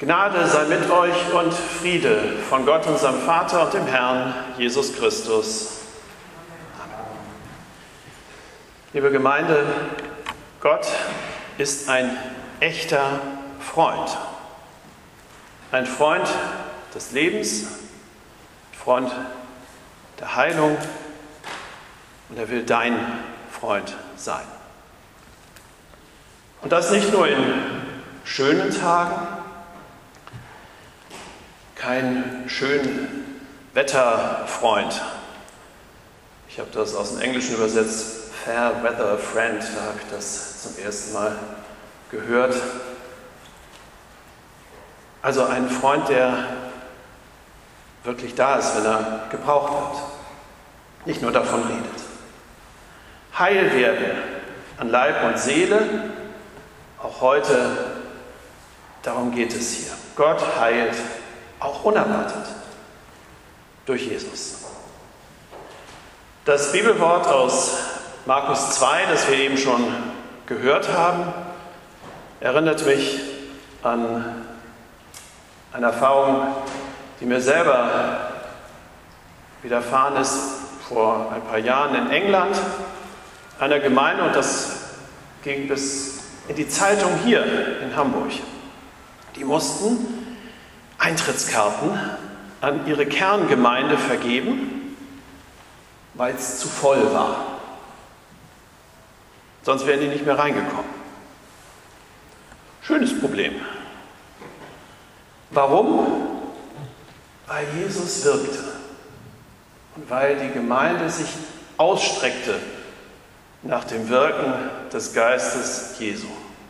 Gnade sei mit euch und Friede von Gott, unserem Vater und dem Herrn Jesus Christus. Amen. Liebe Gemeinde, Gott ist ein echter Freund. Ein Freund des Lebens, ein Freund der Heilung, und er will dein Freund sein. Und das nicht nur in schönen Tagen, kein Schönwetterfreund. Ich habe das aus dem Englischen übersetzt, Fair Weather Friend, da habe ich das zum ersten Mal gehört. Also ein Freund, der wirklich da ist, wenn er gebraucht wird. Nicht nur davon redet. Heil werden an Leib und Seele, auch heute, darum geht es hier. Gott heilt auch unerwartet durch Jesus. Das Bibelwort aus Markus 2, das wir eben schon gehört haben, erinnert mich an eine Erfahrung, die mir selber widerfahren ist vor ein paar Jahren in England, einer Gemeinde, und das ging bis in die Zeitung hier in Hamburg. Die mussten Eintrittskarten an ihre Kerngemeinde vergeben, weil es zu voll war. Sonst wären die nicht mehr reingekommen. Schönes Problem. Warum? Weil Jesus wirkte und weil die Gemeinde sich ausstreckte nach dem Wirken des Geistes Jesu.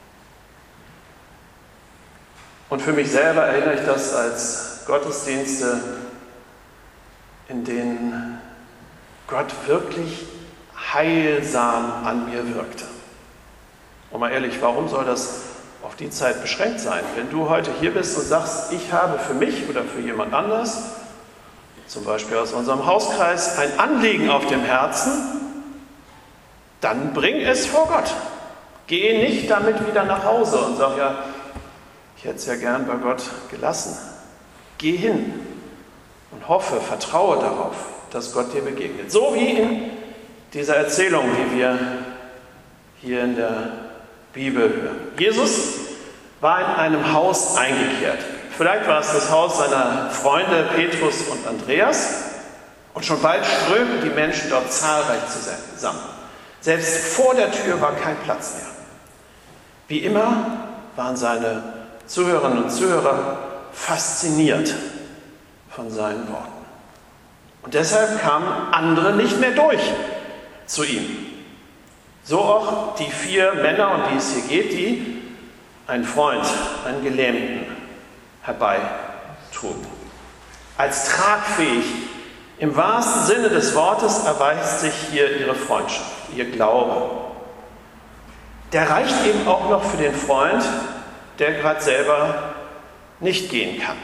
Und für mich selber erinnere ich das als Gottesdienste, in denen Gott wirklich heilsam an mir wirkte. Und mal ehrlich, warum soll das auf die Zeit beschränkt sein? Wenn du heute hier bist und sagst, ich habe für mich oder für jemand anders, zum Beispiel aus unserem Hauskreis, ein Anliegen auf dem Herzen, dann bring es vor Gott. Geh nicht damit wieder nach Hause und sag, ja, ich hätte es ja gern bei Gott gelassen. Geh hin und hoffe, vertraue darauf, dass Gott dir begegnet. So wie in dieser Erzählung, die wir hier in der Bibel hören. Jesus war in einem Haus eingekehrt. Vielleicht war es das Haus seiner Freunde Petrus und Andreas. Und schon bald strömten die Menschen dort zahlreich zusammen. Selbst vor der Tür war kein Platz mehr. Wie immer waren seine Zuhörerinnen und Zuhörer fasziniert von seinen Worten. Und deshalb kamen andere nicht mehr durch zu ihm. So auch die 4 Männer, um die es hier geht, die einen Freund, einen Gelähmten herbeitrugen. Als tragfähig im wahrsten Sinne des Wortes erweist sich hier ihre Freundschaft, ihr Glaube. Der reicht eben auch noch für den Freund, der gerade selber nicht gehen kann.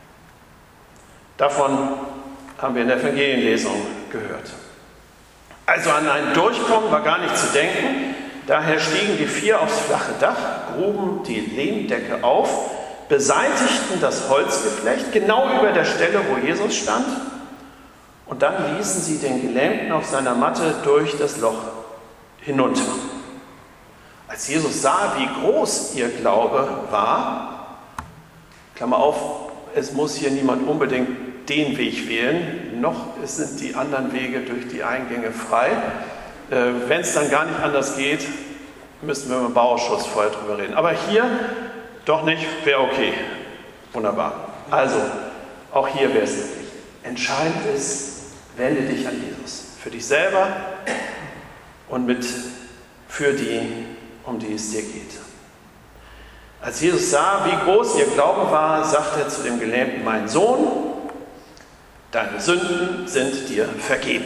Davon haben wir in der Evangelienlesung gehört. Also an ein Durchkommen war gar nicht zu denken. Daher stiegen die 4 aufs flache Dach, gruben die Lehmdecke auf, beseitigten das Holzgeflecht genau über der Stelle, wo Jesus stand, und dann ließen sie den Gelähmten auf seiner Matte durch das Loch hinunter. Als Jesus sah, wie groß ihr Glaube war, Klammer auf, es muss hier niemand unbedingt den Weg wählen, noch sind die anderen Wege durch die Eingänge frei. Wenn es dann gar nicht anders geht, müssten wir im Bauausschuss vorher drüber reden. Aber hier doch nicht, wäre okay. Wunderbar. Also, auch hier wäre es möglich. Entscheidend ist, wende dich an Jesus. Für dich selber und für die, um die es dir geht. Als Jesus sah, wie groß ihr Glaube war, sagte er zu dem Gelähmten: Mein Sohn, deine Sünden sind dir vergeben.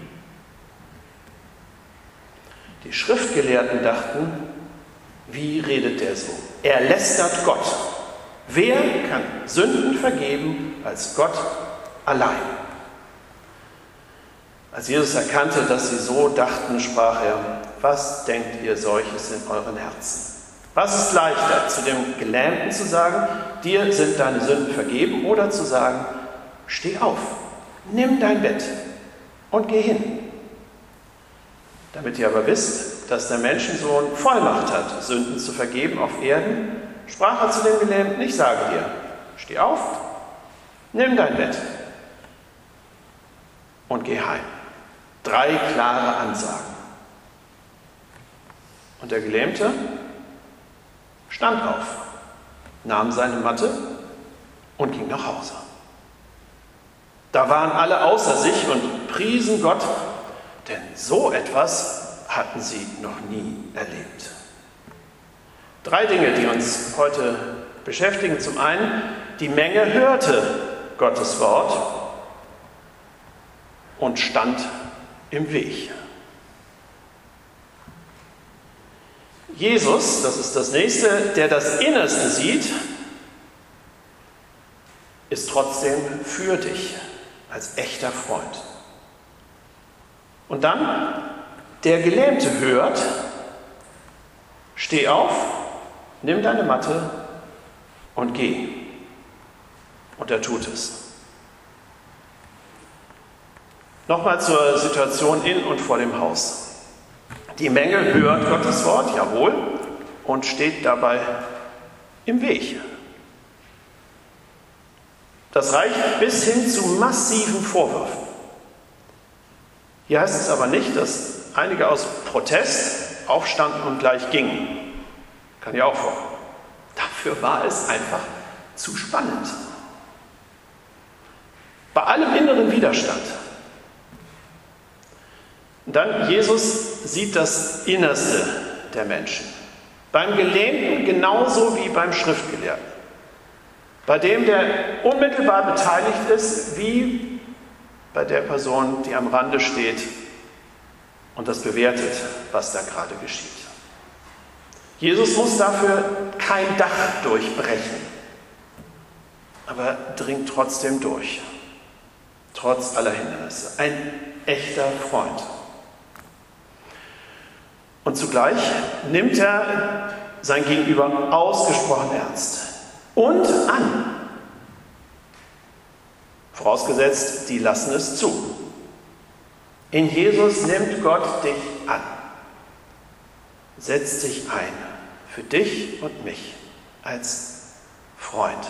Die Schriftgelehrten dachten, wie redet der so? Er lästert Gott. Wer kann Sünden vergeben als Gott allein? Als Jesus erkannte, dass sie so dachten, sprach er: Was denkt ihr solches in euren Herzen? Was ist leichter, zu dem Gelähmten zu sagen, dir sind deine Sünden vergeben, oder zu sagen, steh auf, nimm dein Bett und geh hin. Damit ihr aber wisst, dass der Menschensohn Vollmacht hat, Sünden zu vergeben auf Erden, sprach er zu dem Gelähmten, ich sage dir, steh auf, nimm dein Bett und geh heim. 3 klare Ansagen. Und der Gelähmte stand auf, nahm seine Matte und ging nach Hause. Da waren alle außer sich und priesen Gott, denn so etwas hatten sie noch nie erlebt. 3 Dinge, die uns heute beschäftigen. Zum einen, die Menge hörte Gottes Wort und stand im Weg. Jesus, das ist das Nächste, der das Innerste sieht, ist trotzdem für dich als echter Freund. Und dann, der Gelähmte hört, steh auf, nimm deine Matte und geh. Und er tut es. Nochmal zur Situation in und vor dem Haus. Die Menge hört Gottes Wort, jawohl, und steht dabei im Weg. Das reicht bis hin zu massiven Vorwürfen. Hier heißt es aber nicht, dass einige aus Protest aufstanden und gleich gingen. Kann ja auch vorkommen. Dafür war es einfach zu spannend. Bei allem inneren Widerstand. Und dann, Jesus sieht das Innerste der Menschen. Beim Gelähmten genauso wie beim Schriftgelehrten. Bei dem, der unmittelbar beteiligt ist, wie bei der Person, die am Rande steht und das bewertet, was da gerade geschieht. Jesus muss dafür kein Dach durchbrechen, aber dringt trotzdem durch, trotz aller Hindernisse. Ein echter Freund. Und zugleich nimmt er sein Gegenüber ausgesprochen ernst und an. Vorausgesetzt, die lassen es zu. In Jesus nimmt Gott dich an, setzt sich ein für dich und mich als Freund.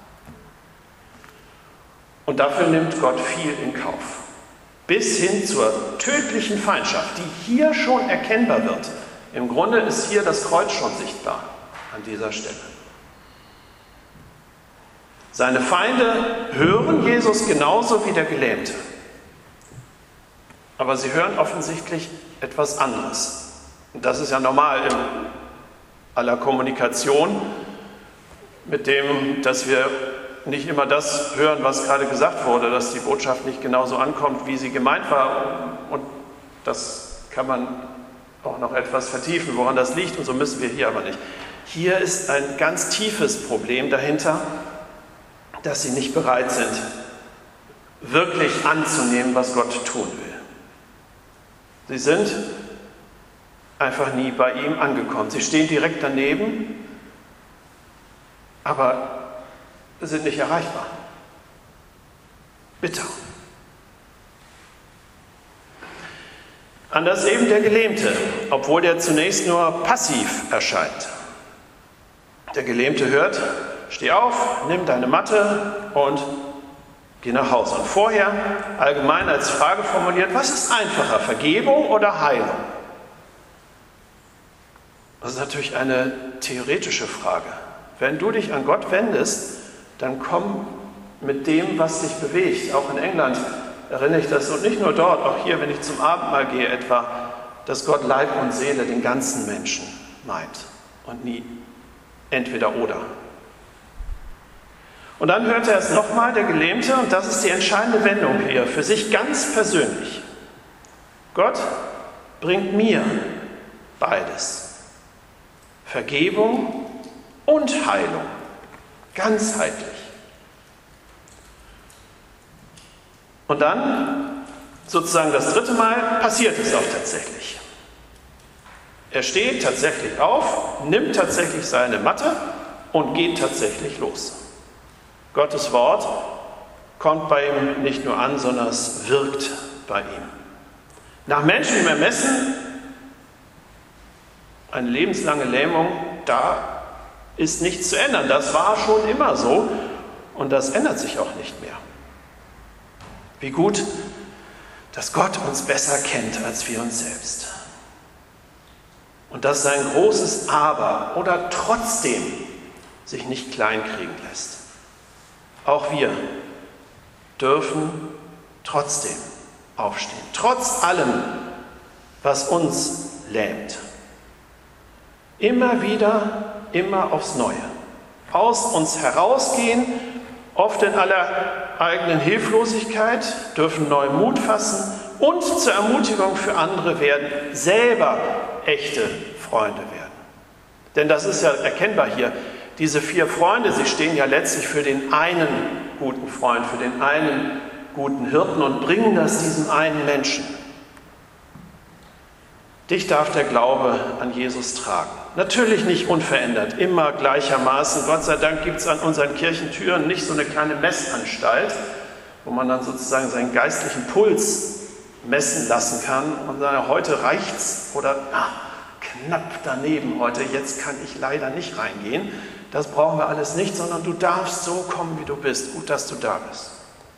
Und dafür nimmt Gott viel in Kauf. Bis hin zur tödlichen Feindschaft, die hier schon erkennbar wird. Im Grunde ist hier das Kreuz schon sichtbar an dieser Stelle. Seine Feinde hören Jesus genauso wie der Gelähmte. Aber sie hören offensichtlich etwas anderes. Und das ist ja normal in aller Kommunikation, mit dem, dass wir nicht immer das hören, was gerade gesagt wurde, dass die Botschaft nicht genauso ankommt, wie sie gemeint war. Und das kann man auch noch etwas vertiefen, woran das liegt. Und so müssen wir hier aber nicht. Hier ist ein ganz tiefes Problem dahinter, dass sie nicht bereit sind, wirklich anzunehmen, was Gott tun will. Sie sind einfach nie bei ihm angekommen. Sie stehen direkt daneben, aber sind nicht erreichbar. Bitter. Anders eben der Gelähmte, obwohl der zunächst nur passiv erscheint. Der Gelähmte hört, steh auf, nimm deine Matte und geh nach Hause. Und vorher allgemein als Frage formuliert, was ist einfacher, Vergebung oder Heilung? Das ist natürlich eine theoretische Frage. Wenn du dich an Gott wendest, dann komm mit dem, was dich bewegt. Auch in England erinnere ich das, und nicht nur dort, auch hier, wenn ich zum Abendmahl gehe etwa, dass Gott Leib und Seele den ganzen Menschen meint und nie entweder oder. Und dann hört er es nochmal, der Gelähmte, und das ist die entscheidende Wendung hier, für sich ganz persönlich. Gott bringt mir beides. Vergebung und Heilung. Ganzheitlich. Und dann, sozusagen das 3. Mal, passiert es auch tatsächlich. Er steht tatsächlich auf, nimmt tatsächlich seine Matte und geht tatsächlich los. Gottes Wort kommt bei ihm nicht nur an, sondern es wirkt bei ihm. Nach menschlichem Ermessen eine lebenslange Lähmung, da ist nichts zu ändern. Das war schon immer so und das ändert sich auch nicht mehr. Wie gut, dass Gott uns besser kennt als wir uns selbst. Und dass sein großes Aber oder trotzdem sich nicht kleinkriegen lässt. Auch wir dürfen trotzdem aufstehen, trotz allem, was uns lähmt. Immer wieder, immer aufs Neue. Aus uns herausgehen, oft in aller eigenen Hilflosigkeit, dürfen neuen Mut fassen und zur Ermutigung für andere werden, selber echte Freunde werden. Denn das ist ja erkennbar hier. Diese 4 Freunde, sie stehen ja letztlich für den einen guten Freund, für den einen guten Hirten und bringen das diesem einen Menschen. Dich darf der Glaube an Jesus tragen. Natürlich nicht unverändert, immer gleichermaßen. Gott sei Dank gibt es an unseren Kirchentüren nicht so eine kleine Messanstalt, wo man dann sozusagen seinen geistlichen Puls messen lassen kann und sagen, heute reicht's oder knapp daneben heute, jetzt kann ich leider nicht reingehen. Das brauchen wir alles nicht, sondern du darfst so kommen, wie du bist. Gut, dass du da bist.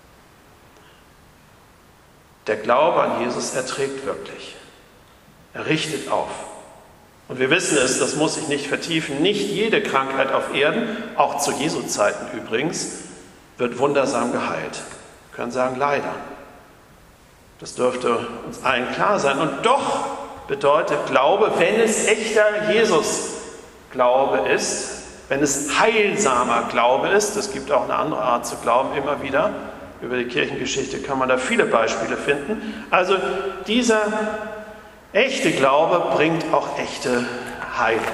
Der Glaube an Jesus erträgt wirklich. Er richtet auf. Und wir wissen es, das muss ich nicht vertiefen, nicht jede Krankheit auf Erden, auch zu Jesu Zeiten übrigens, wird wundersam geheilt. Wir können sagen, leider. Das dürfte uns allen klar sein. Und doch bedeutet Glaube, wenn es echter Jesus-Glaube ist, wenn es heilsamer Glaube ist, es gibt auch eine andere Art zu glauben immer wieder, über die Kirchengeschichte kann man da viele Beispiele finden. Also dieser echte Glaube bringt auch echte Heilung.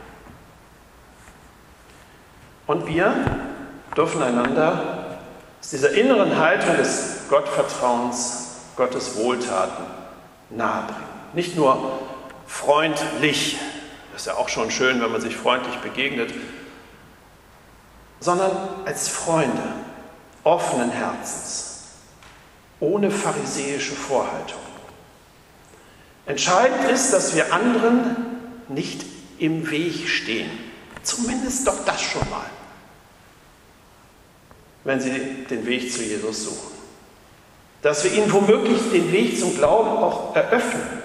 Und wir dürfen einander aus dieser inneren Haltung des Gottvertrauens, Gottes Wohltaten nahebringen. Nicht nur freundlich, das ist ja auch schon schön, wenn man sich freundlich begegnet, sondern als Freunde, offenen Herzens, ohne pharisäische Vorhaltung. Entscheidend ist, dass wir anderen nicht im Weg stehen. Zumindest doch das schon mal, wenn sie den Weg zu Jesus suchen. Dass wir ihnen womöglich den Weg zum Glauben auch eröffnen.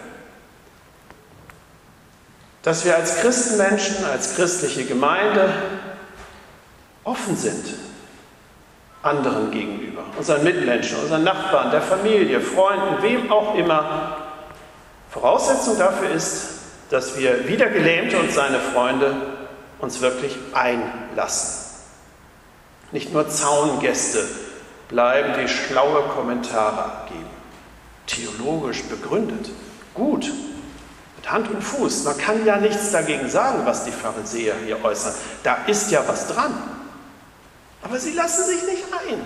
Dass wir als Christenmenschen, als christliche Gemeinde offen sind anderen gegenüber, unseren Mitmenschen, unseren Nachbarn, der Familie, Freunden, wem auch immer. Voraussetzung dafür ist, dass wir wie der Gelähmte und seine Freunde uns wirklich einlassen. Nicht nur Zaungäste bleiben, die schlaue Kommentare abgeben. Theologisch begründet. Gut. Mit Hand und Fuß. Man kann ja nichts dagegen sagen, was die Pharisäer hier äußern. Da ist ja was dran. Aber sie lassen sich nicht ein.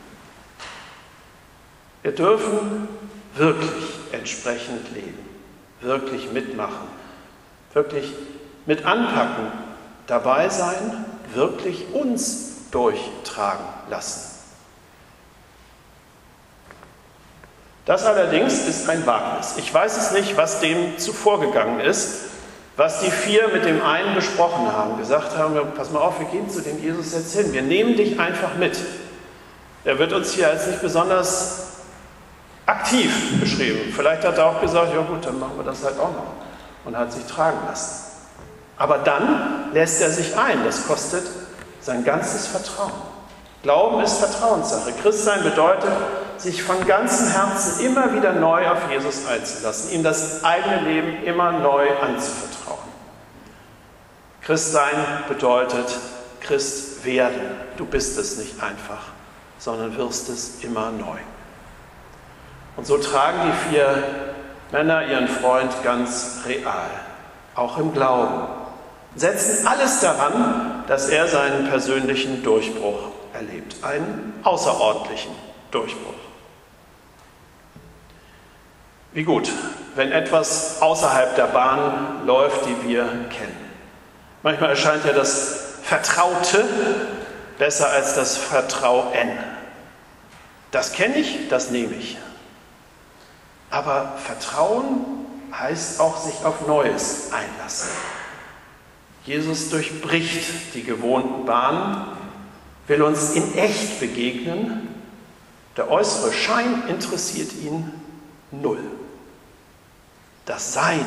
Wir dürfen wirklich entsprechend leben. Wirklich mitmachen. Wirklich mit anpacken. Dabei sein. Wirklich uns durchtragen lassen. Das allerdings ist ein Wagnis. Ich weiß es nicht, was dem zuvorgegangen ist, was die 4 mit dem einen besprochen haben, gesagt haben, pass mal auf, wir gehen zu dem Jesus jetzt hin, wir nehmen dich einfach mit. Er wird uns hier als nicht besonders aktiv beschrieben. Vielleicht hat er auch gesagt, ja gut, dann machen wir das halt auch noch und hat sich tragen lassen. Aber dann lässt er sich ein, das kostet sein ganzes Vertrauen. Glauben ist Vertrauenssache. Christsein bedeutet, sich von ganzem Herzen immer wieder neu auf Jesus einzulassen, ihm das eigene Leben immer neu anzuvertrauen. Christsein bedeutet Christ werden. Du bist es nicht einfach, sondern wirst es immer neu. Und so tragen die 4 Männer ihren Freund ganz real, auch im Glauben, setzen alles daran, dass er seinen persönlichen Durchbruch erlebt, einen außerordentlichen Durchbruch. Wie gut, wenn etwas außerhalb der Bahn läuft, die wir kennen. Manchmal erscheint ja das Vertraute besser als das Vertrauen. Das kenne ich, das nehme ich. Aber Vertrauen heißt auch sich auf Neues einlassen. Jesus durchbricht die gewohnten Bahnen, will uns in echt begegnen. Der äußere Schein interessiert ihn null. Das Sein,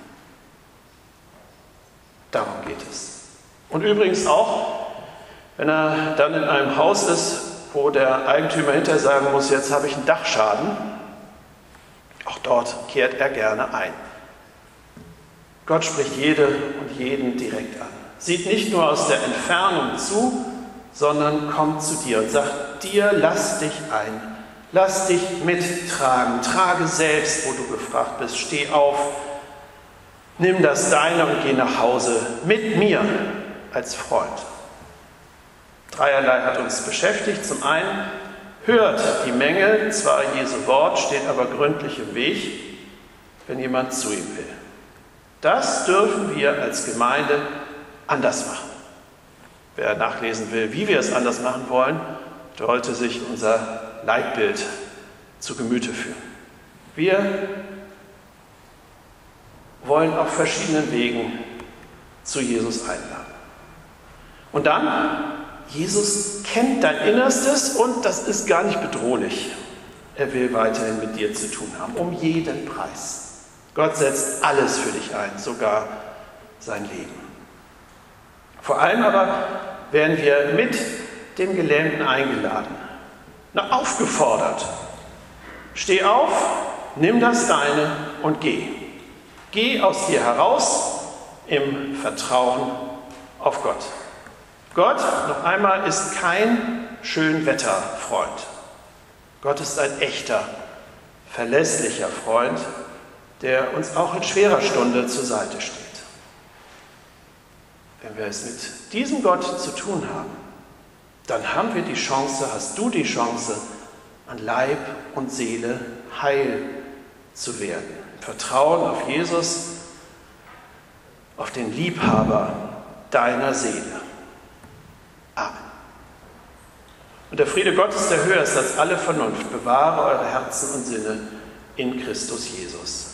darum geht es. Und übrigens auch, wenn er dann in einem Haus ist, wo der Eigentümer hinterher sagen muss, jetzt habe ich einen Dachschaden, auch dort kehrt er gerne ein. Gott spricht jede und jeden direkt an. Sieht nicht nur aus der Entfernung zu, sondern kommt zu dir und sagt dir, lass dich ein, lass dich mittragen, trage selbst, wo du gefragt bist, steh auf, nimm das Deine und geh nach Hause mit mir als Freund. Dreierlei hat uns beschäftigt. Zum einen, hört die Menge, zwar Jesu Wort, steht aber gründlich im Weg, wenn jemand zu ihm will. Das dürfen wir als Gemeinde anders machen. Wer nachlesen will, wie wir es anders machen wollen, sollte sich unser Leitbild zu Gemüte führen. Wir wollen auf verschiedenen Wegen zu Jesus einladen. Und dann, Jesus kennt dein Innerstes und das ist gar nicht bedrohlich. Er will weiterhin mit dir zu tun haben, um jeden Preis. Gott setzt alles für dich ein, sogar sein Leben. Vor allem aber werden wir mit dem Gelähmten eingeladen, aufgefordert. Steh auf, nimm das Deine und geh. Geh aus dir heraus im Vertrauen auf Gott. Gott, noch einmal, ist kein Schönwetterfreund. Gott ist ein echter, verlässlicher Freund, der uns auch in schwerer Stunde zur Seite steht. Wenn wir es mit diesem Gott zu tun haben, dann haben wir die Chance, hast du die Chance, an Leib und Seele heil zu werden. Vertrauen auf Jesus, auf den Liebhaber deiner Seele. Amen. Und der Friede Gottes, der höher ist als alle Vernunft, bewahre eure Herzen und Sinne in Christus Jesus.